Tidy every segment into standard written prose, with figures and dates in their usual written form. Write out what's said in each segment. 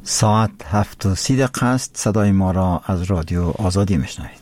ساعت 7:30 است. صدای ما را از رادیو آزادی میشنوید.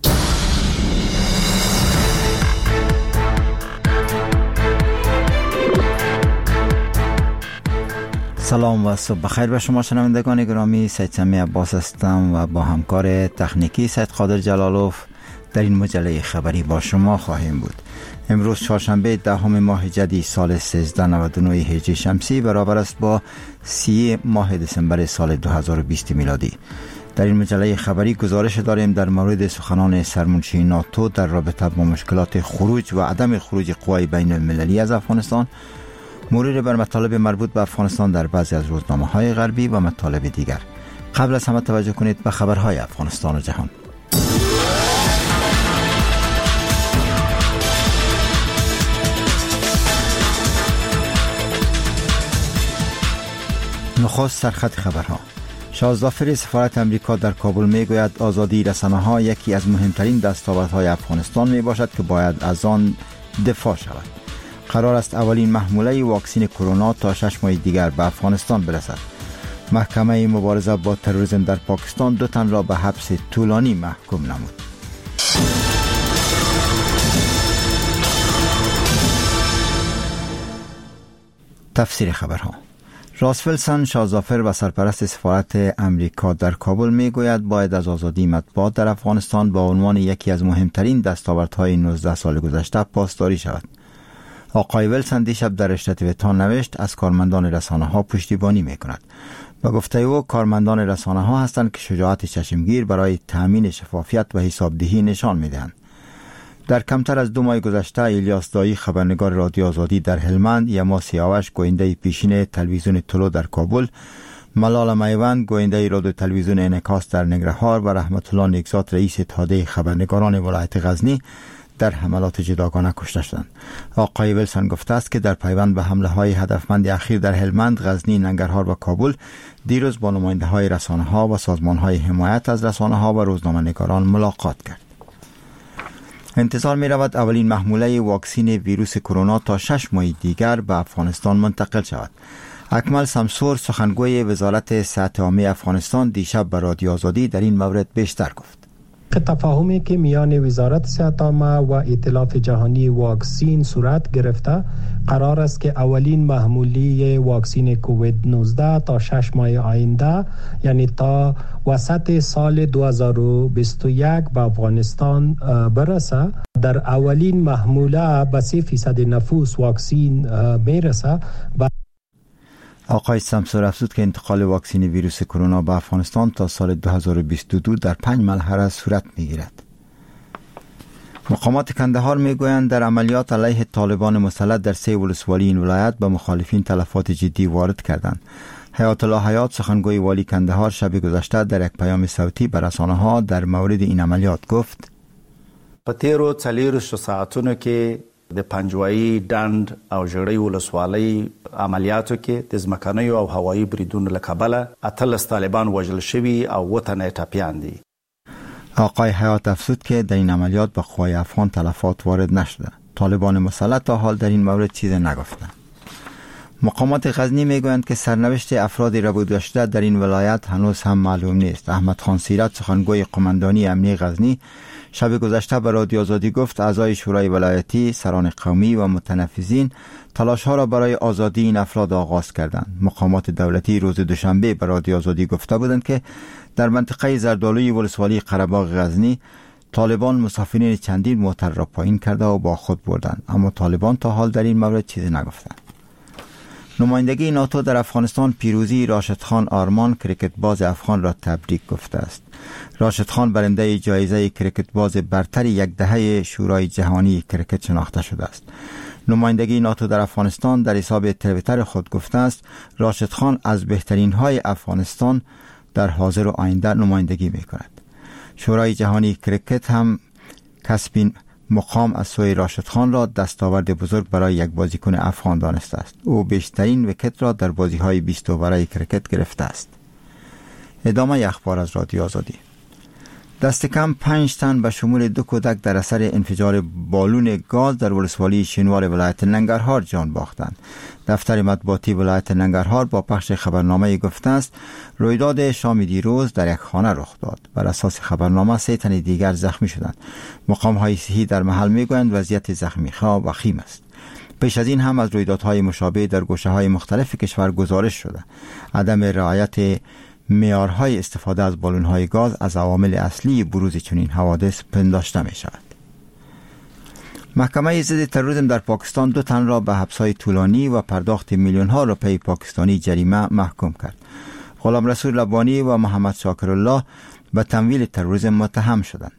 سلام و صبح بخیر به شما شنوندگان گرامی. سید سمی عباس هستم و با همکار تکنیکی سید قادر جلالوف در این مجله خبری با شما خواهیم بود. امروز چهارشنبه 10 ماه جدی سال 1399 هجری شمسی برابر است با 30 ماه دسامبر سال 2020 میلادی. در این مجله خبری گزارش داریم در مورد سخنان سرمنشی ناتو در رابطه با مشکلات خروج و عدم خروج قوای بین المللی از افغانستان، مرور بر مطالب مربوط به افغانستان در بعضی از روزنامه‌های غربی و مطالب دیگر. قبل از همه توجه کنید به خبرهای افغانستان و جهان. نخست سرخط خبرها. شاهزادفر سفارت امریکا در کابل میگوید آزادی رسانه‌ها یکی از مهمترین دستاوردهای افغانستان میباشد که باید از آن دفاع شود. قرار است اولین محموله واکسن کرونا تا 6 ماه دیگر به افغانستان برسد. محکمه مبارزه با تروریسم در پاکستان 2 تن را به حبس طولانی محکوم نمود. تفسیر خبرها. راس ویلسون شاهزادفر و سرپرست سفارت امریکا در کابل میگوید باید از آزادی مطبوعات در افغانستان با عنوان یکی از مهمترین دستاوردهای 19 سال گذشته پاسداری شود. آقای ویلسون دیشب در رشته تویتر نوشت از کارمندان رسانه‌ها پشتیبانی می‌کند. با گفته او کارمندان رسانه‌ها هستند که شجاعت چشمگیر برای تأمین شفافیت و حسابدهی نشان می‌دهند. در کمتر از 2 ماه گذشته الیاس دایی خبرنگار رادیو آزادی در هلمند، یما سیاوش گوینده پیشین تلویزیون طلوع در کابل، ملال میوند گوینده رادیو تلویزیون انعکاس در ننگرهار و رحمت الله نیکزاد رئیس اتحادیه خبرنگاران ولایت غزنی در حملات جداگانه کشته شدند. آقای ویلسون گفته است که در پیوند به حمله‌های هدفمند اخیر در هلمند، غزنی، ننگرهار و کابل دیروز با نماینده‌های رسانه‌ها و سازمان‌های حمایت از رسانه‌ها و روزنامه‌نگاران ملاقات کرد. انتظار می رود اولین محموله واکسن ویروس کرونا تا 6 ماه دیگر به افغانستان منتقل شود. اکمل سمسور سخنگوی وزارت صحت عامه افغانستان دیشب به رادیو آزادی در این مورد بیشتر گفت. تفاهمی که میان وزارت صحت عامه و ائتلاف جهانی واکسن صورت گرفته، قرار است که اولین محموله واکسن کووید 19 تا 6 ماه آینده، یعنی تا وسط سال 2021 به افغانستان برسه. در اولین محموله به 3% نفوس واکسن میرسه. آقای سمسور افزود که انتقال واکسن ویروس کرونا به افغانستان تا سال 2022 در 5 مرحله صورت میگیرد. مقامات کندهار میگویند در عملیات علیه طالبان مسلط در 3 ولسوالی این ولایت به مخالفین تلفات جدی وارد کردند. حیات الله حیات سخنگوی والی کندهار شب گذشته در یک پیام صوتی به رسانه‌ها در مورد این عملیات گفت: په تیرو 40 ساعتونو کې د پنجوایي ډند او ژړۍ ولسوالۍ عملیاتو کې د ځمکنیو او هوایي بریدونو له کبله 18 طالبان وژل شوي او 2 تنه ټپیان دي. آقای حیات افزود که در این عملیات به قوای افغان تلفات وارد نشده. طالبان مسلط تا حال در این مورد چیزی نگفتند. مقامات غزنی میگویند که سرنوشت افراد ربود گشته در این ولایت هنوز هم معلوم نیست. احمد خان سیرت سخنگوی قماندانی امنیه غزنی شب گذشته به رادیو آزادی گفت اعضای شورای ولایتی، سران قومی و متنفذین تلاش‌ها را برای آزادی این افراد آغاز کردند. مقامات دولتی روز دوشنبه به رادیو آزادی گفته بودند که در منطقه زردآلوی ولسوالی قره‌باغ غزنی طالبان مسافرین چندین موتر را پایین کرده و با خود بردند، اما طالبان تا حال در این مورد چیزی نگفتند. نمایندگی ناتو در افغانستان پیروزی راشد خان آرمان کریکت باز افغان را تبریک گفته است. راشد خان برنده جایزه کریکت باز برتر 1 دهه شورای جهانی کریکت شناخته شده است. نمایندگی ناتو در افغانستان در حساب توییتر خود گفته است راشد خان از بهترین های افغانستان در حاضر و آینده نمایندگی می کند. شورای جهانی کریکت هم کسب مقام از سوی راشد خان را دستاورد بزرگ برای یک بازیکن افغان دانسته است. او بیشترین ویکت را در بازی‌های 20 اووره کریکت گرفته است. ادامه اخبار از رادیو آزادی. دست کم 5 تن به شمول 2 کودک در اثر انفجار بالون گاز در ولسوالی شینوار ولایت ننگرهار جان باختند. دفتر مطبوعاتی ولایت ننگرهار با پخش خبرنامه گفته است رویداد شام دیروز در یک خانه رخ داد. بر اساس خبرنامه 3 تن دیگر زخمی شدند. مقام‌های صحی در محل میگویند وضعیت زخمی‌ها وخیم است. پیش از این هم از رویدادهای مشابه در گوشه‌های مختلف کشور گزارش شده. عدم رعایت معیارهای استفاده از بالون‌های گاز از عوامل اصلی بروز چنین حوادث پنداشته می‌شود. محکمه ضد تروریسم در پاکستان 2 تن را به حبس‌های طولانی و پرداخت میلیون‌ها روپیه پاکستانی جریمه محکوم کرد. غلام رسول لبانی و محمد شاکرالله به تمویل تروریسم متهم شدند.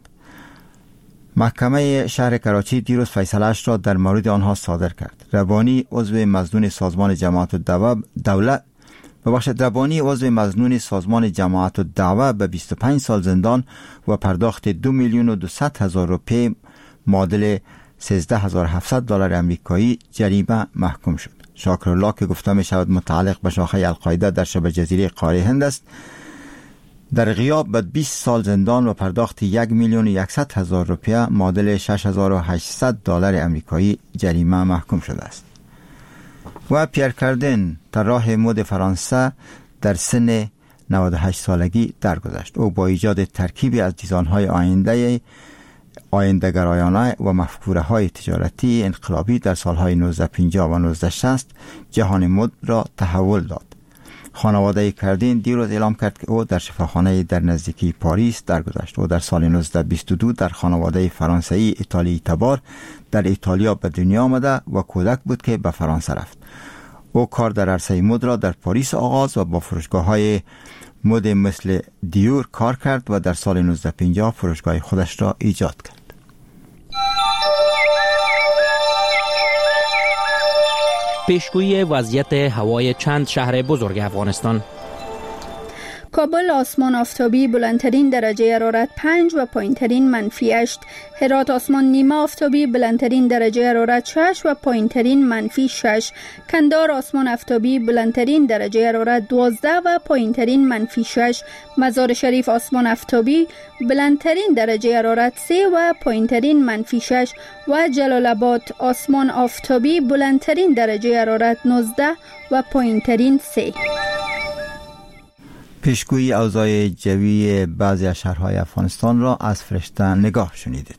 محکمه شهر کراچی دیروز فیصله‌اش را در مورد آنها صادر کرد. ربانی عضو مظنون سازمان جماعت الدعوه به 25 سال زندان و پرداخت 2,200,000 روپیه معادل $13,700 امریکایی جریمه محکوم شد. شاکرالله که گفته می شود متعلق به شاخه القاعده در شبه جزیره قاره هند است، در غیاب به 20 سال زندان و پرداخت 1,100,000 روپیه معادل $6,800 امریکایی جریمه محکوم شده است. و پیر کاردن طراح مد فرانسه در سن 98 سالگی درگذشت. او با ایجاد ترکیبی از دیزاین‌های آینده‌گرایانه و مفکوره‌های تجارتی انقلابی در سالهای 1950 و 1960 جهان مد را تحول داد. خانواده کاردن دیروز اعلام کرد که او در شفاخانه در نزدیکی پاریس درگذشت. او در سال 1922 در خانواده فرانسوی ایتالیایی تبار در ایتالیا به دنیا آمده و کودک بود که به فرانسه رفت. او کار در عرصه مد را در پاریس آغاز و با فروشگاه‌های مد مثل دیور کار کرد و در سال 1950 فروشگاه خودش را ایجاد کرد. پیشگویی وضعیت هوای چند شهر بزرگ افغانستان. کابل آسمان آفتابی بلندترین درجه حرارت 5 و پایینترین -8. هرات آسمان نیمه آفتابی بلندترین درجه حرارت 6 و پایینترین -6. کندهار آسمان آفتابی بلندترین درجه حرارت 12 و پایینترین -6. مزار شریف آسمان آفتابی بلندترین درجه حرارت 3 و پایینترین -6 و جلال آباد آسمان آفتابی بلندترین درجه حرارت 19 و پایینترین 3. پیشگویی اوضاع جوی بعضی از شهرهای افغانستان را از فرشته نگاه شنیدید.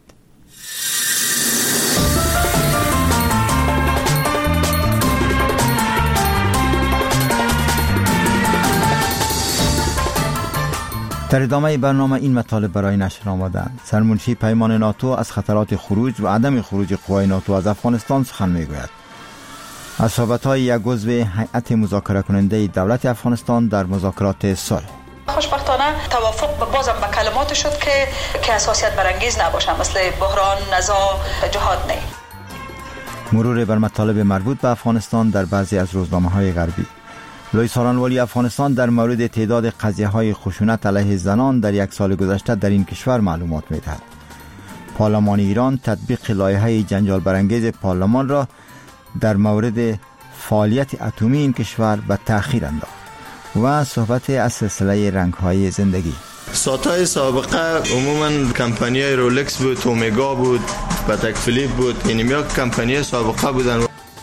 در ادامه برنامه این مطالب برای نشر آمدند. سرمنشی پیمان ناتو از خطرات خروج و عدم خروج قوای ناتو از افغانستان سخن میگوید. از صحبت‌های یک عضو هیئت مذاکره کننده دولت افغانستان در مذاکرات صلح. خوشبختانه توافق بازم به کلمات شد که حساسیت برانگیز نباشه، مثل بحران، نزاع، جهاد نه. مرور بر مطالب مربوط به افغانستان در بعضی از روزنامه‌های غربی. لوی سارانوالی افغانستان در مورد تعداد قضیه‌های خشونت علیه زنان در یک سال گذشته در این کشور معلومات می‌دهد. پارلمان ایران تطبیق لایحه جنجال برانگیز پارلمان را در مورد فعالیت اتمی این کشور به تأخیر انداخت. و صحبت از سلسله رنگ‌های زندگی. ساعت‌های سابقه عموماً کمپانی‌های رولکس بود، اومگا بود، پاتک فیلیپ بود، اینم کمپانی‌های سابقه بودن.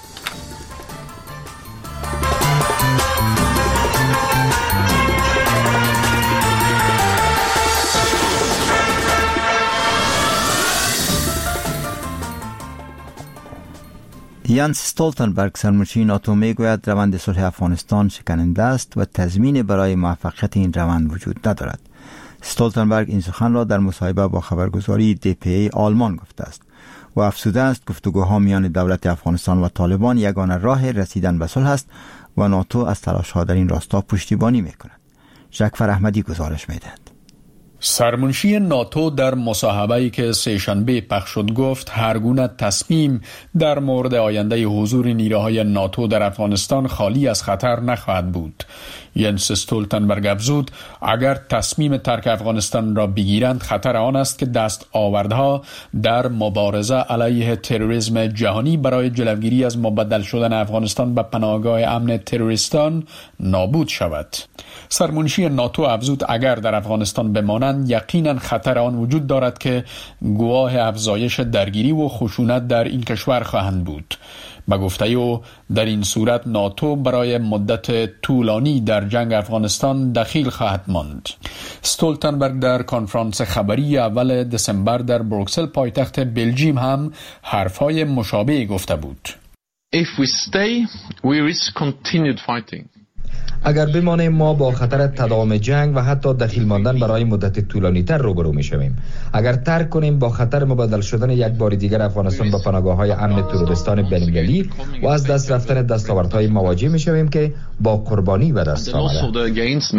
یانس استولتنبرگ سرمنشی ناتو میگوید روند صلح افغانستان شکننده است و تضمین برای موفقیت این روند وجود ندارد. استولتنبرگ این سخن را در مصاحبه با خبرگزاری DPA آلمان گفته است و افزوده است گفتگوها میان دولت افغانستان و طالبان یگانه راه رسیدن به صلح است و ناتو از تلاش‌ها در این راستا پشتیبانی میکند. جعفر احمدی گزارش میدهد. سرمنشی ناتو در مصاحبه‌ای که سه‌شنبه پخش شد گفت هر گونه تصمیم در مورد آینده حضور نیروهای ناتو در افغانستان خالی از خطر نخواهد بود. ینس استولتنبرگ افزود اگر تصمیم ترک افغانستان را بگیرند خطر آن است که دستاوردها در مبارزه علیه تروریسم جهانی برای جلوگیری از مبدل شدن افغانستان به پناهگاه امن تروریستان نابود شود. سرمنشی ناتو افزود اگر در افغانستان بمانند گفتند یقینا خطر آن وجود دارد که گواه افزایش درگیری و خشونت در این کشور خواهند بود. به گفته او در این صورت ناتو برای مدت طولانی در جنگ افغانستان دخیل خواهد ماند. استولتنبرگ در کنفرانس خبری اول دسامبر در بروکسل پایتخت بلژیم هم حرفهای مشابه گفته بود. If we stay, we risk continued fighting. اگر بمانیم ما با خطر تداوم جنگ و حتی دخیل ماندن برای مدت طولانی تر روبرو می شویم. اگر ترک کنیم با خطر مبادل شدن یک بار دیگر افغانستان با پناهگاه‌های امن تروریستان بین‌المللی و از دست رفتن دستاوردهای مواجه می شویم که با قربانی به دست آمده.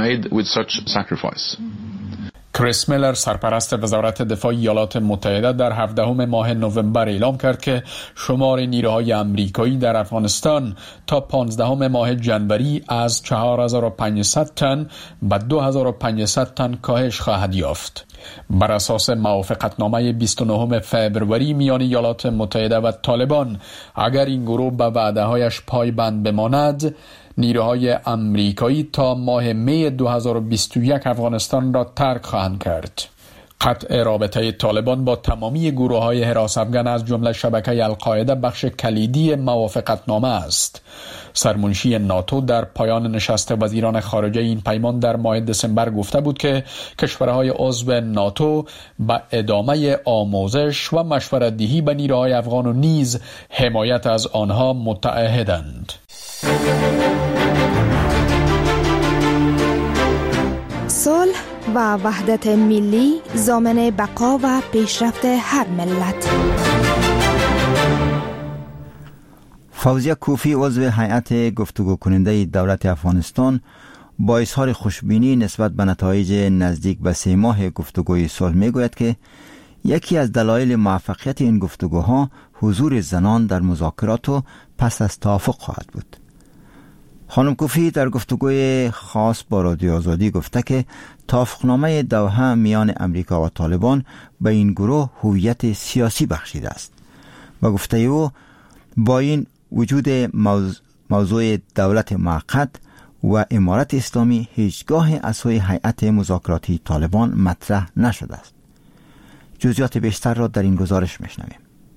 کریس میلر سرپرست وزارت دفاع ایالات متحده در 17 ماه نوامبر اعلام کرد که شمار نیروهای آمریکایی در افغانستان تا 15 ماه جنوری از 4500 تن به 2500 تن کاهش خواهد یافت. بر اساس موافقتنامه 29 فوریه میان ایالات متحده و طالبان، اگر این گروه به وعده‌هایش پایبند بماند، نیروهای آمریکایی تا ماه می 2021 افغانستان را ترک خواهند کرد. قطع رابطه طالبان با تمامی گروه‌های حراس افغان از جمله شبکه القاعده بخش کلیدی موافقتنامه است. سرمنشی ناتو در پایان نشست وزیران خارجه این پیمان در ماه دسامبر گفته بود که کشورهای عضو ناتو به ادامه آموزش و مشورت‌دهی به نیروهای افغان و نیز حمایت از آنها متعهدند. صلح و وحدت ملی ضامن بقا و پیشرفت هر ملت. فوزیه کوفی عضو هیئت گفتگو کننده دولت افغانستان با اظهار خوشبینی نسبت به نتایج نزدیک به 3 ماه گفتگوی صلح میگوید که یکی از دلایل موفقیت این گفتگوها حضور زنان در مذاکرات و پس از توافق خواهد بود. خانم کوفی در گفتگوی خاص با رادیو آزادی گفته که توافقنامه دوحه میان امریکا و طالبان به این گروه هویت سیاسی بخشیده است و گفته او با این وجود موضوع دولت موقت و امارت اسلامی هیچگاه از سوی هیئت مذاکراتی طالبان مطرح نشده است. جزئیات بیشتر را در این گزارش میشنویم.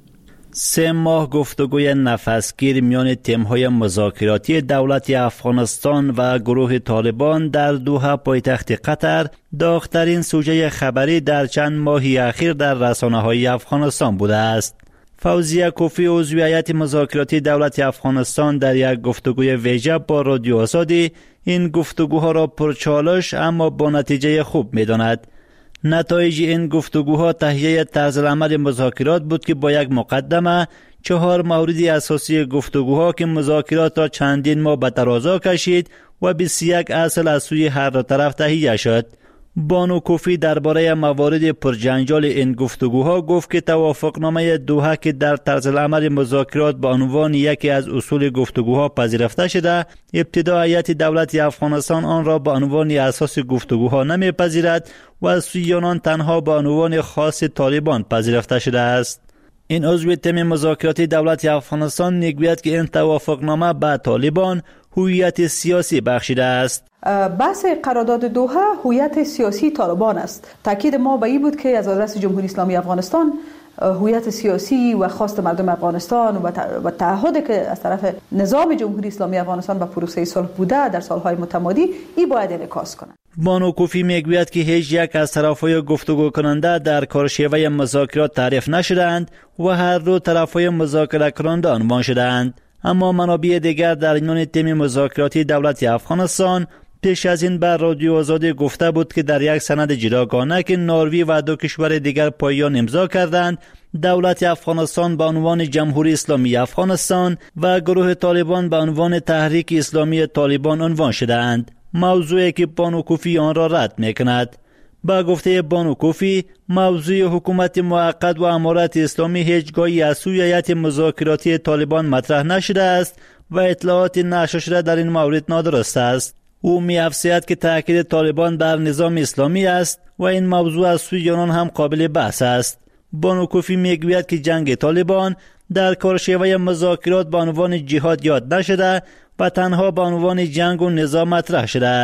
3 ماه گفتگوی نفسگیر میان تیم‌های مذاکراتی دولت افغانستان و گروه طالبان در دوحه پایتخت قطر داغ‌ترین سوژه خبری در چند ماهی اخیر در رسانه‌های افغانستان بوده است. فوزیه کوفی عضو هیئت مذاکراتی دولت افغانستان در یک گفتگوی ویژه با رادیو آزادی این گفتگوها را پرچالش اما با نتیجه خوب می‌داند. نتایج این گفتگوها تهیه طرزالعمل مذاکرات بود که با یک مقدمه 4 مورد اساسی گفتگوها که مذاکرات را چندین ماه به درازا کشید و 21 اصل از سوی هر دو طرف تهیه شد. بانو کوفی درباره موارد پرجنجال این گفتگوها گفت که توافقنامه دوحه که در طرزالعمل مذاکرات به عنوان یکی از اصول گفتگوها پذیرفته شده، ابتدا هیئت دولت افغانستان آن را به عنوان اساس گفتگوها نمیپذیرد و از سوی آنان تنها به عنوان خاص طالبان پذیرفته شده است. این عضو تیم مذاکراتی دولت افغانستان میگوید که این توافقنامه به طالبان هویت سیاسی بخشیده است. بحث قرارداد دوحه هویت سیاسی طالبان است. تاکید ما به این بود که از آدرس جمهوری اسلامی افغانستان هویت سیاسی و خواست مردم افغانستان و تعهدی که از طرف نظام جمهوری اسلامی افغانستان به پروسه صلح بوده در سالهای متمادی این باید انعکاس کنند. بانو کوفی میگوید که هیچ یک از طرفهای گفتگو کننده در کارشیوه مذاکرات تعریف نشدند و هر دو طرفهای مذاکره کننده عنوان شدند. اما منابع دیگر در میان تیم مذاکراتی دولت افغانستان پیش از این بر رادیو آزادی گفته بود که در یک سند جداگانه که نروژ و 2 کشور دیگر پایان امضا کردند، دولت افغانستان به عنوان جمهوری اسلامی افغانستان و گروه طالبان به عنوان تحریک اسلامی طالبان عنوان شدند، موضوعی که بانو کوفی آن را رد میکند. با گفته بانو کوفی، موضوع حکومت موقت و امارت اسلامی هیچگاهی از سوی هیئت مذاکراتی طالبان مطرح نشده است و اطلاعات نشر شده در این مورد نادرست است. او می‌افزاید که تاکید طالبان بر نظام اسلامی است و این موضوع از سوی آنان هم قابل بحث است. بانو کوفی میگوید که جنگ طالبان در کارشیوه مذاکرات به عنوان جهاد یاد نشده و تنها به عنوان جنگ و نظام مطرح شده است.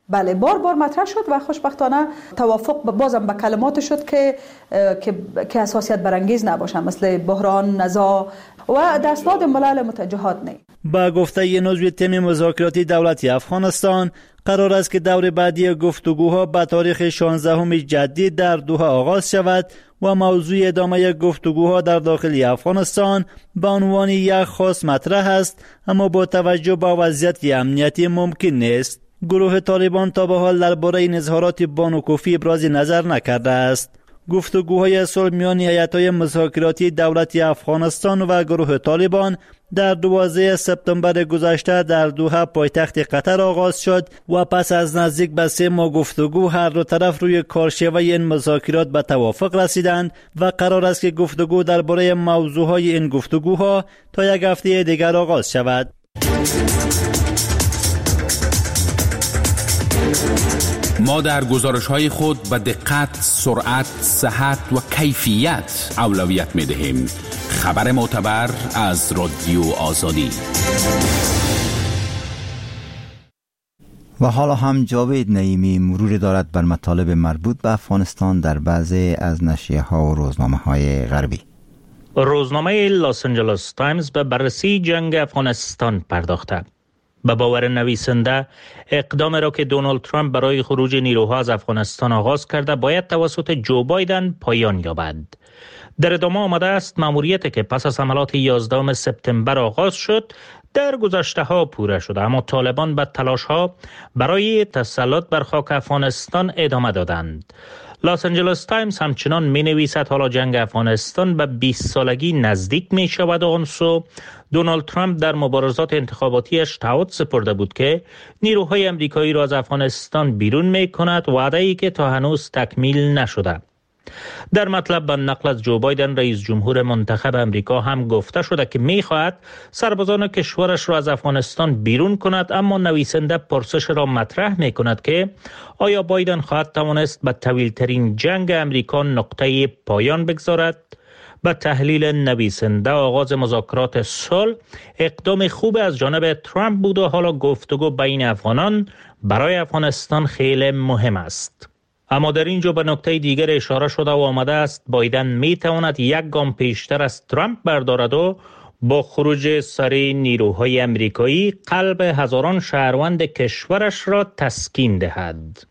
بله بار مطرح شد و خوشبختانه توافق بازم به کلمات شد که حساسیت برانگیز نباشن، مثل بحران، نزاع و اسناد ملل متجهات نه. با گفته ی عضو تیم مذاکراتی دولت افغانستان، قرار است که دور بعدی گفتگوها به تاریخ 16 جدید در دوحه آغاز شود و موضوع ادامه گفتگوها در داخل افغانستان به عنوان یک خاص مطرح است، اما با توجه به وضعیت امنیتی ممکن نیست. گروه طالبان تا به حال درباره این اظهارات بانو کوفی ابراز نظر نکرده است. گفتگوهای صلح میان هیئت‌های مذاکراتی دولت افغانستان و گروه طالبان در 12 سپتامبر گذشته در دوحه پایتخت قطر آغاز شد و پس از نزدیک به 3 ماه گفتگو هر دو طرف روی کارشیوه این مذاکرات به توافق رسیدند و قرار است که گفتگو درباره موضوعهای این گفتگوها تا یک هفته دیگر آغاز شود. ما در گزارش‌های خود به دقت، سرعت، صحت و کیفیت اولویت می‌دهیم. خبر معتبر از رادیو آزادی. و حالا هم جاوید نعیمی مرور دارد بر مطالب مربوط به افغانستان در بعضی از نشریه‌ها و روزنامه‌های غربی. روزنامه لاس آنجلس تایمز به بررسی جنگ افغانستان پرداخته. به باور نویسنده، اقدام را که دونالد ترامپ برای خروج نیروها از افغانستان آغاز کرده باید توسط جو بایدن پایان یابد. در ادامه آمده است مأموریتی که پس از حملات 11 سپتامبر آغاز شد در گذشته ها پوره شده، اما طالبان به تلاش ها برای تسلط بر خاک افغانستان ادامه دادند. لاس آنجلس تایمز همچنان می نویسد حالا جنگ افغانستان به 20 سالگی نزدیک می شود و آن سو دونالد ترامپ در مبارزات انتخاباتیش تعهد سپرده بود که نیروهای امریکایی را از افغانستان بیرون می کند، وعده‌ای که تا هنوز تکمیل نشده. در مطلب به نقل از جو بایدن رئیس جمهور منتخب امریکا هم گفته شده که می خواهد سربازان کشورش را از افغانستان بیرون کند، اما نویسنده پرسش را مطرح می کند که آیا بایدن خواهد توانست به طویل‌ترین جنگ امریکا نقطه پایان بگذارد؟ به تحلیل نویسنده آغاز مذاکرات صلح اقدام خوب از جانب ترامپ بود و حالا گفتگو بین افغانان برای افغانستان خیلی مهم است. اما در اینجا به نکته دیگر اشاره شده و آمده است بایدن می تواند یک گام پیشتر از ترامپ بردارد و با خروج سریع نیروهای امریکایی قلب هزاران شهروند کشورش را تسکین دهد.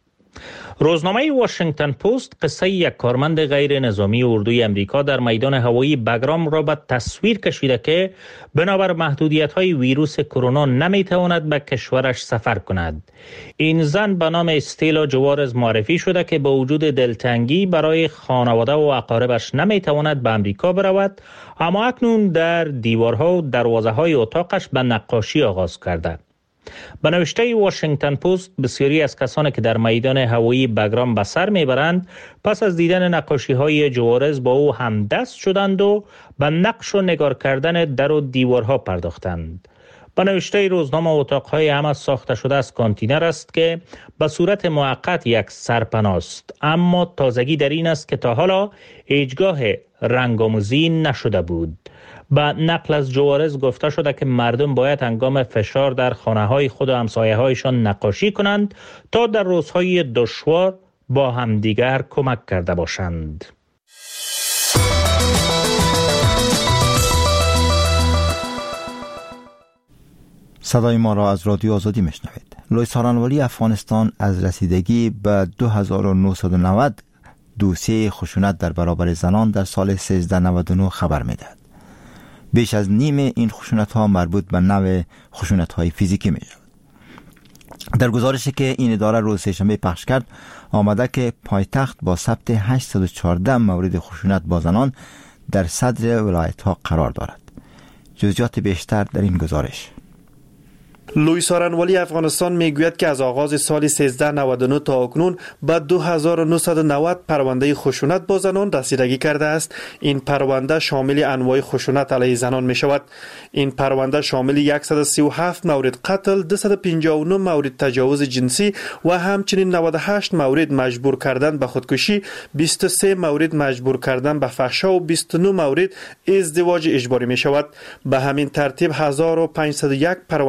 روزنامه واشنگتن پست قصه یک کارمند غیر نظامی اردوی امریکا در میدان هوایی بگرام را به تصویر کشیده که بنابر محدودیت‌های ویروس کرونا نمی‌تواند به کشورش سفر کند. این زن به نام استیلا جوارز معرفی شده که با وجود دلتنگی برای خانواده و اقاربش نمی‌تواند به امریکا برود، اما اکنون در دیوارها و دروازه‌های اتاقش به نقاشی آغاز کرده. به نوشته واشنگتن پست بسیاری از کسانی که در میدان هوایی بگرام به سر میبرند پس از دیدن نقاشی‌های جوارز با او همدست شدند و به نقش و نگار کردن در و دیوارها پرداختند. به نوشته روزنامه اتاق‌های هم ساخته شده از کانتینر است که به صورت موقت یک سرپناه است، اما تازگی در این است که تا حالا هیچگاه رنگ‌آمیزی نشده بود. با نقل از جوارز گفته شده که مردم باید هنگام فشار در خانه‌های خود و همسایه‌هایشان نقاشی کنند تا در روزهای دشوار با همدیگر کمک کرده باشند. صدای ما را از رادیو آزادی میشنوید. لوی سارنوالی افغانستان از رسیدگی به 2990 دوسیه خشونت در برابر زنان در سال 1399 خبر میدهد. بیش از نیم این خشونت ها مربوط به نوع خشونت های فیزیکی می شود. در گزارشی که این اداره روز سه‌شنبه پخش کرد آمده که پایتخت با ثبت 814 مورد خشونت با زنان در صدر ولایت ها قرار دارد. جزئیات بیشتر در این گزارش. لوی سارنوالی افغانستان میگوید که از آغاز سال 1399 تا اکنون به 2990 پرونده خشونت با زنان رسیدگی کرده است. این پرونده شامل انواع خشونت علیه زنان می شود. این پرونده شامل 137 مورد قتل، 259 مورد تجاوز جنسی و همچنین 98 مورد مجبور کردن به خودکشی، 23 مورد مجبور کردن به فحشا و 29 مورد ازدواج اجباری می شود. به همین ترتیب 1501 پرونده دیگر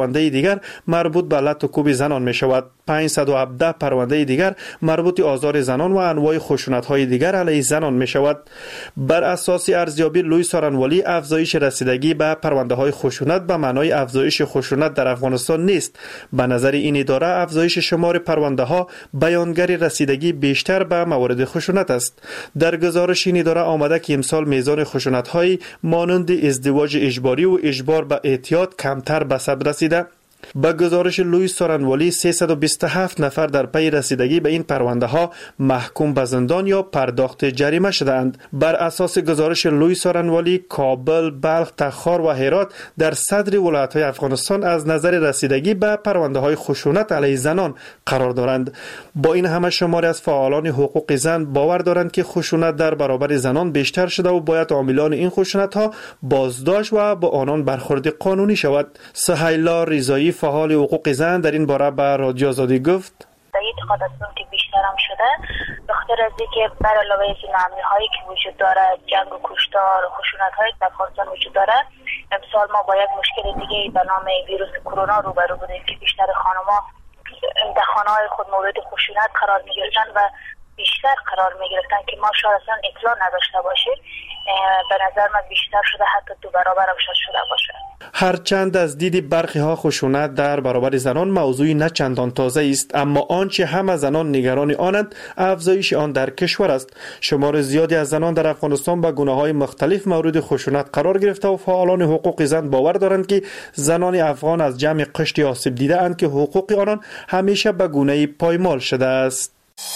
دیگر مربوط به لط و کوب زنان می شود. 517 پرونده دیگر مربوط آزار زنان و انواع خشونت‌های دیگر علیه زنان می شود. بر اساس ارزیابی لوی سارنوالی، افزایش رسیدگی به پرونده‌های خشونت به معنای افزایش خشونت در افغانستان نیست. به نظر این اداره افزایش شمار پرونده‌ها بیانگر رسیدگی بیشتر به موارد خشونت است. در گزارش این اداره آمده که امسال میزان خشونت‌های مانند ازدواج اجباری و اجبار به اعتیاد کمتر به ثبت رسیده. با گزارش لوی سارنوالی 327 نفر در پی رسیدگی به این پرونده ها محکوم به زندان یا پرداخت جریمه شدند. بر اساس گزارش لوی سارنوالی، کابل، بلخ، تخار و هرات در صدر ولایت های افغانستان از نظر رسیدگی به پرونده های خشونت علیه زنان قرار دارند. با این همه شماری از فعالان حقوق زن باور دارند که خشونت در برابر زنان بیشتر شده و باید عاملان این خشونت ها بازداشت و با آنان برخورد قانونی شود. سهیلا رضایی، فعال حقوق زن، در این باره به رادیو آزادی گفت: اعتقاد هستم که بیشتر هم شده، به خاطر از اینکه بر علاوه از این امنی هایی که وجود داره، جنگ و کشتار و خشونت هایی در افغانستان وجود داره، امسال ما با یک مشکل دیگه به نام ویروس کرونا روبرو بودیم که بیشتر خانم‌ها در خانه‌های خود مورد خشونت قرار می‌گرفتن و بیشتر قرار می‌گرفتن که ما شاید اصلا اطلاع نداشته باشیم. به نظر من بیشتر شده، حتی 2 برابر هم شده باشه. هرچند از دید برخی ها خشونت در برابر زنان موضوعی نه چندان تازه است، اما آنچه همه زنان نگران آنند افزایش آن در کشور است. شمار زیادی از زنان در افغانستان به گونه‌های مختلف مورد خشونت قرار گرفته و فعالان حقوق زن باور دارند که زنان افغان از جمع قشری آسیب دیده اند که حقوق آنان همیشه به گونه‌ای پایمال شده است.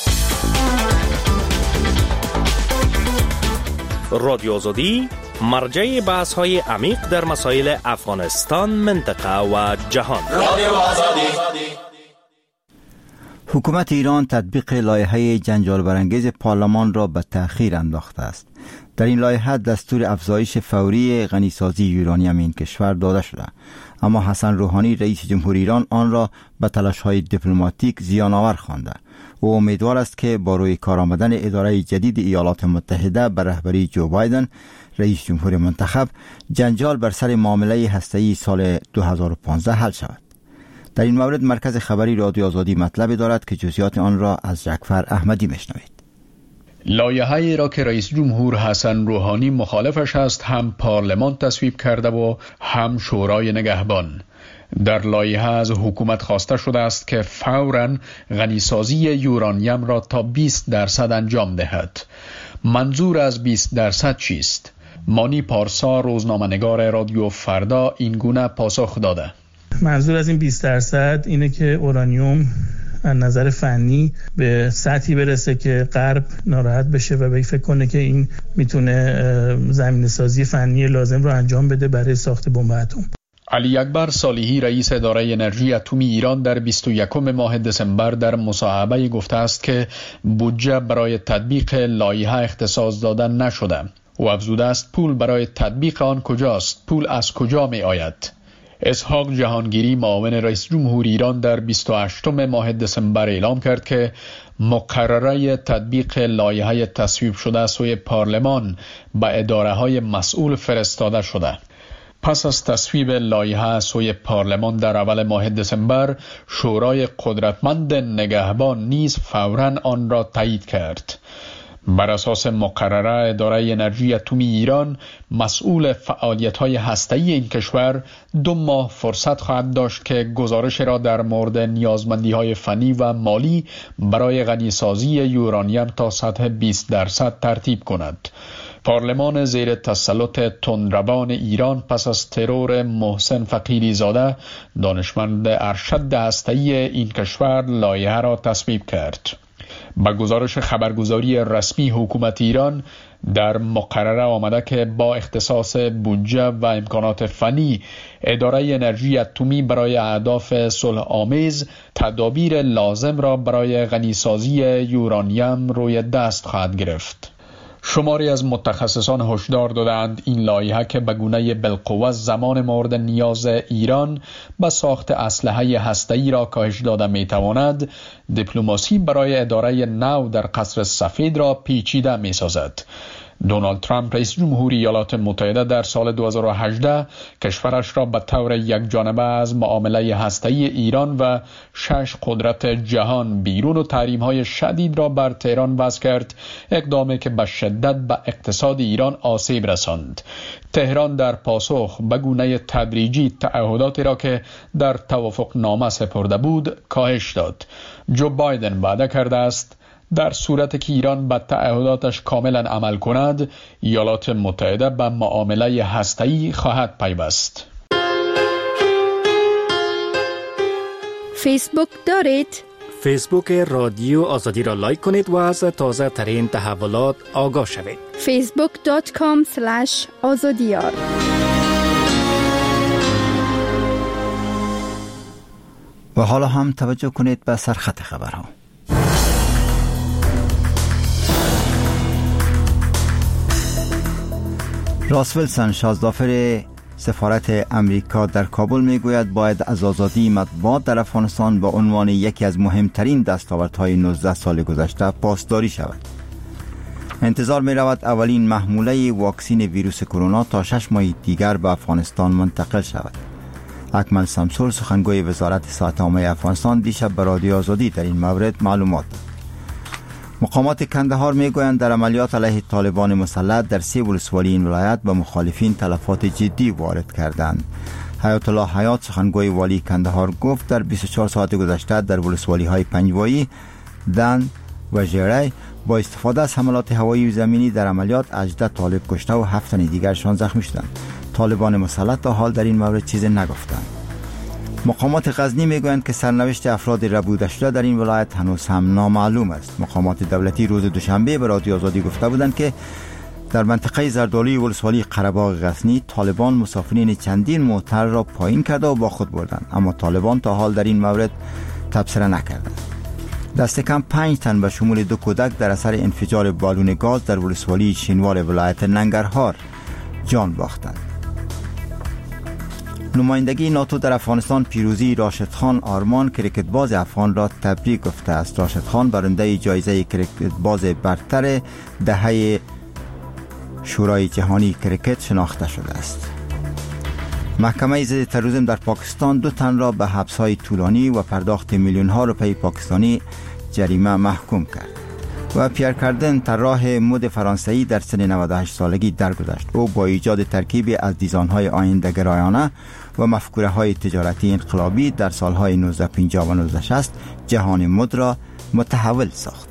رادیو آزادی مرجع بحث‌های عمیق در مسائل افغانستان، منطقه و جهان. رادیو آزادی. حکومت ایران تطبیق لایحه جنجال برانگیز پارلمان را به تأخیر انداخته است. در این لایحه دستور افزایش فوری غنیسازی یورانیم این کشور داده شده، اما حسن روحانی رئیس جمهور ایران آن را به تلاش‌های دیپلماتیک زیان‌آور خوانده. او امیدوار است که با روی کار آمدن اداره جدید ایالات متحده به رهبری جو بایدن رئیس جمهور منتخب، جنجال بر سر معامله هسته‌ای سال 2015 حل شود. در این مورد مرکز خبری رادیو آزادی مطلب دارد که جزئیات آن را از جعفر احمدی میشنوید. لایحه‌ای را که رئیس جمهور حسن روحانی مخالفش است هم پارلمان تصویب کرده و هم شورای نگهبان. در لایحه از حکومت خواسته شده است که فوراً غنیسازی یورانیم را تا 20% انجام دهد. منظور از 20% چیست؟ مانی پارسا، روزنامه‌نگار رادیو فردا، این گونه پاسخ داده: منظور از این 20% اینه که اورانیوم از نظر فنی به سطحی برسه که غرب ناراحت بشه و به فکر کنه که این میتونه زمینه‌سازی فنی لازم رو انجام بده برای ساخت بمب اتم. علی اکبر صالحی رئیس اداره انرژی اتمی ایران در 21 ماه دسامبر در مصاحبه گفته است که بودجه برای تطبیق لایحه اختصاص داده نشده. او افزوده است پول برای تطبیق آن کجاست؟ پول از کجا می آید؟ اسحاق جهانگیری معاون رئیس جمهور ایران در 28 ماه دسامبر اعلام کرد که مقرره تطبیق لایحه تصویب شده سوی پارلمان به اداره‌های مسئول فرستاده شده. پس از تصویب لایحه سوی پارلمان در اول ماه دسامبر، شورای قدرتمند نگهبان نیز فوراً آن را تایید کرد. بر اساس مقرره اداره انرژی اتمی ایران مسئول فعالیت‌های هسته‌ای این کشور 2 ماه فرصت خواهد داشت که گزارش را در مورد نیازمندی‌های فنی و مالی برای غنیسازی یورانیم تا سطح 20% ترتیب کند. پارلمان زیر تسلط تندروان ایران پس از ترور محسن فقیری زاده، دانشمند ارشد هسته‌ای این کشور، لایحه را تصویب کرد. با گزارش خبرگزاری رسمی حکومت ایران در مقرره آمده که با اختصاص بودجه و امکانات فنی، اداره انرژی اتمی برای اهداف صلح آمیز تدابیر لازم را برای غنیسازی یورانیم روی دست خواهد گرفت. شماری از متخصصان هشدار دادند این لایحه که به گونه بالقوه زمان مورد نیاز ایران به ساخت اسلحه هسته‌ای را کاهش داده می‌تواند، دیپلماسی برای اداره نو در قصر سفید را پیچیده می‌سازد. دونالد ترامپ رئیس جمهوری ایالات متحده در سال 2018 کشورش را به طور یکجانبه از معامله هسته‌ای ایران و 6 قدرت جهان بیرون و تحریم‌های شدید را بر تهران وضع کرد، اقدامی که به شدت به اقتصاد ایران آسیب رساند. تهران در پاسخ به گونه تدریجی تعهداتی را که در توافق نامه سپرده بود کاهش داد. جو بایدن وعده کرده است در صورتی که ایران به تعهداتش کاملا عمل کند، ایالات متحده به معامله هسته‌ای خواهد پیوست. فیسبوک دارید؟ فیسبوک رادیو آزادی را لایک کنید و از تازه ترین تحولات آگاه شوید. facebook.com/azadiyar. و حالا هم توجه کنید به سرخط خبرها. راس ویلسون شازدافر سفارت امریکا در کابل میگوید باید از آزادی مطبوعات در افغانستان به عنوان یکی از مهمترین دستاوردهای 19 سال گذشته پاسداری شود. انتظار می رود اولین محموله واکسین ویروس کرونا تا 6 ماه دیگر به افغانستان منتقل شود. اکمل سمسور سخنگوی وزارت صحت عامه افغانستان دیشب به رادیو آزادی در این مورد معلومات داد. مقامات کندهار میگویند در عملیات علیه طالبان مسلط در 3 ولسوالی این ولایت به مخالفین تلفات جدی وارد کردند. حیات الله حیات سخنگوی والی کندهار گفت در 24 ساعت گذشته در ولسوالی های پنجوایی، دند و ژیری با استفاده از حملات هوایی و زمینی در عملیات 18 طالب کشته و 7 تن دیگرشان زخمی شدند. طالبان مسلط تا حال در این مورد چیزی نگفتند. مقامات غزنی میگویند که سرنوشت افراد ربوده شده در این ولایت هنوز هم نامعلوم است. مقامات دولتی روز دوشنبه به رادیو آزادی گفته بودند که در منطقه زردالوی ولسوالی قره‌باغ غزنی طالبان مسافرین چندین موتر را پایین کرده و با خود بردند، اما طالبان تا حال در این مورد تبصره نکردند. دست کم 5 تن به شمول 2 کودک در اثر انفجار بالون گاز در ولسوالی شینوار ولایت ننگرهار جان باختند. نمایندگی ناتو در افغانستان پیروزی راشد خان آرمان کریکت باز افغان را تبریک گفته است. راشد خان برنده جایزه کریکت باز برتر دهه شورای جهانی کریکت شناخته شده است. محکمه ضد تروریسم در پاکستان 2 تن را به حبس‌های طولانی و پرداخت میلیون‌ها روپیه پاکستانی جریمه محکوم کرد. و پیر کاردن طراح مد فرانسوی در سن 98 سالگی درگذشت. او با ایجاد ترکیبی از دیزاین‌های آینده‌گرایانه و مفکوره‌های تجارتی انقلابی در سال‌های 1950 و 1960 جهان مد را متحول ساخت.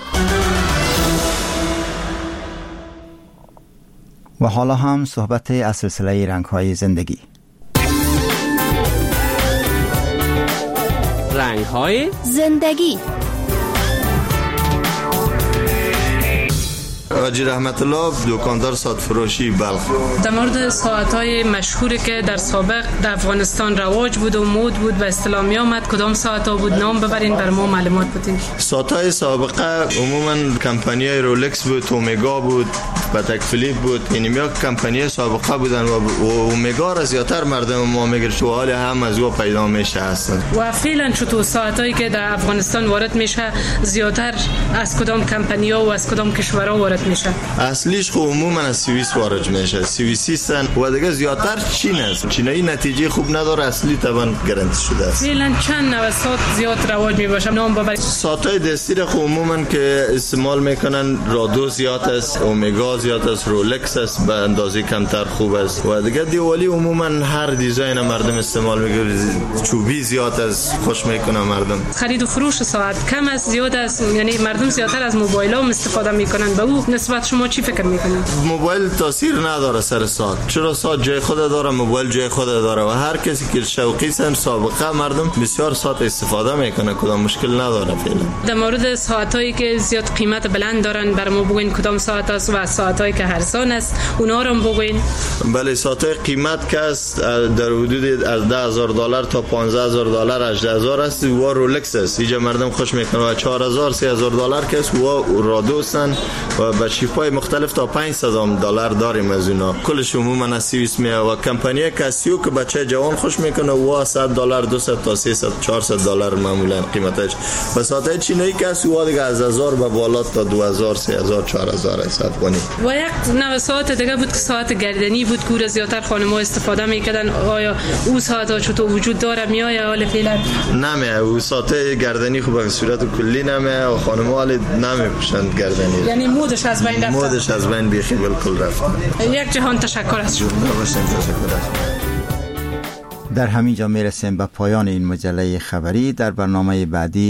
و حالا هم صحبت از سلسله رنگ‌های زندگی. رنگ‌های زندگی. حاجی رحمت الله، دکاندار ساعت فروشی بلخ. در مورد ساعت‌های مشهوری که در سابق در افغانستان رواج بود و مد بود و استلامی آمد، کدام ساعت‌ها بود؟ نام ببرین بر ما معلومات بدین. ساعت‌های سابقه عموما کمپانی‌های رولکس بود، اومگا بود، پاتک فیلیپ بود. اینم یا کمپانی‌های سابقه بودن و اومگا را زیاتر مردم ما میگن تو حال هم از او پیدا میشه هستن. و فعلا چطور ساعت‌هایی که در افغانستان وارد میشه زیاتر از کدام کمپانی‌ها و از کدام کشورها وارد میشه؟ اصلیش خب عموما از سوئیس وارد میشه. سوئیسی هستن و دیگه زیاتر چین است. چینایی نتیجه خوب نداره، اصلی طبعا گارانتی شده است. فعلا چند نوع ساعت زیاد رواج میباشه؟ نام ببرید. ساعت‌های دستی را خب عموما که استعمال میکنن رادو زیاد است، اومگا زیاد است، رولکس است به اندازه کمتر خوب است. و دیگه دیوالی عموما هر دیزاین مردم استعمال میکنه. چوبی زیاد است، خوش میکنه مردم. خرید و فروش ساعت کم است زیاد است، یعنی مردم زیاتر از موبایل ها استفاده میکنن. به او نسبت شما چی فکر میکنید؟ موبایل تاثیر نداره سر ساعت، چرا ساعت جای خود داره، موبایل جای خود داره و هر کسی که شوقی سن سابقه مردم بسیار ساعت استفاده میکنه، کدام مشکل نداره. فعلا در مورد ساعتایی که زیاد قیمت بلند دارن بر ما بگوین کدام ساعت است و ساعتایی که ارزان است اونها رو بگوین. بله، ساعتای قیمت که است در حدود از $10,000 تا $15,000 $18,000 است و رولکس است. اینجا مردم خوش میکنه و $4,000 $3,000 که است و رادو هستن و به شیپای مختلف تا $500 داریم از اونا. کلش عموما از سوئیس میاد و کمپانی کاسیو که بچه جوان خوش میکنه و $100 200 تا $300 $400 معمولا قیمتش. و ساعتای چینی کاسیو دیگه از 1000 به بالا تا 2000 3000 4000 افغانی. و یک نوع ساعت دیگه بود که ساعت گردنی بود که زیاتر خانم‌ها استفاده میکردن. آیا او ساعت‌ها چطور وجود داره میآید حال فعلا؟ نمیه. او ساعت گردنی خوب به صورت کلی نمیه و خانم‌ها حال نمیپوشند گردنی. یعنی مودش از بین رفت. مودش از بین بیخی بالکل رفت. یک جهان تشکر از شما. در همین جا میرسیم به پایان این مجله خبری. در برنامه بعدی